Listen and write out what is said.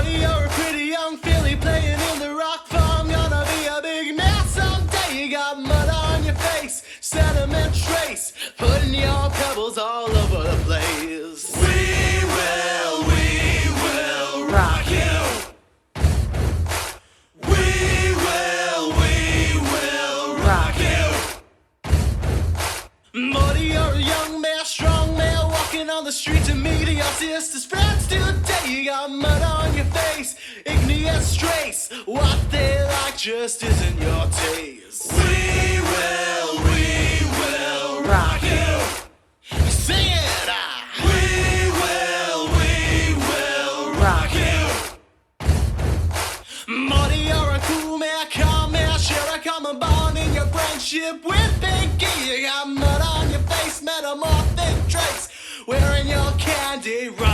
Buddy, you're a pretty young filly playing in the rock farm. Gonna be a big man someday. You got mud on your face, sediment trace, putting your pebbles all over the place. We will rock you. We will rock you. Buddy, you're a young man, strong man, walking on the street to meet your sister's friends today. You got mud on your face, igneous trace. What they like just isn't your taste. We will rock you. Sing it! We will rock you. Buddy, you're a cool man, calm man, share a common bond in your friendship with Pinky. You got mud on your face, metamorphic trace, wearing your candy rock.